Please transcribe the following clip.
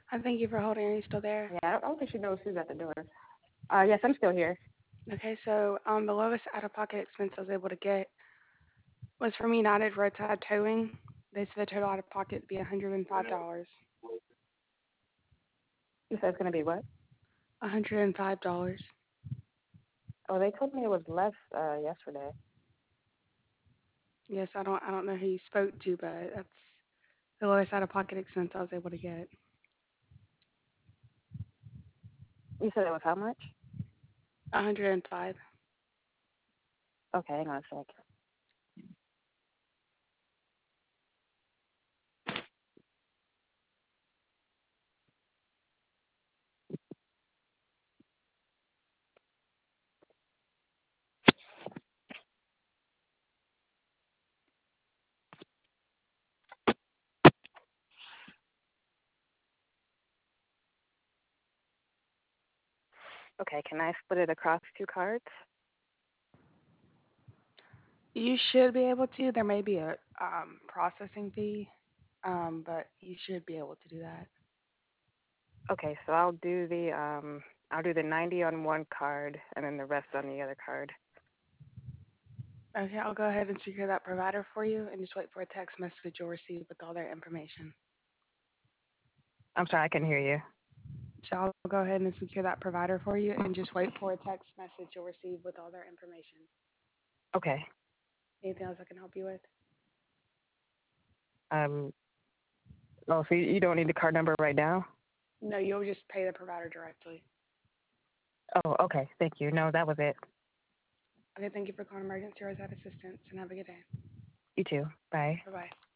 Thank you for holding. Are you still there? Yeah, I don't think she knows who's at the door. Yes, I'm still here. Okay, so the lowest out-of-pocket expense I was able to get was from United Roadside Towing. They said the total out-of-pocket would be $105. You said it's gonna be what? $105. Oh, they told me it was less yesterday. Yes, I don't know who you spoke to, but that's the lowest out-of-pocket expense I was able to get. You said it was how much? 105. Okay, hang on a sec. Okay, can I split it across two cards? You should be able to. There may be a processing fee, but you should be able to do that. Okay, so I'll do the 90 on one card and then the rest on the other card. Okay, I'll go ahead and secure that provider for you and just wait for a text message you'll receive with all their information. I'm sorry, I can hear you. So I'll go ahead and secure that provider for you and just wait for a text message you'll receive with all their information. Okay. Anything else I can help you with? Um. Oh, so you don't need the card number right now? No, you'll just pay the provider directly. Oh, okay. Thank you. No, that was it. Okay, thank you for calling Emergency Roadside Assistance and have a good day. You too. Bye. Bye bye.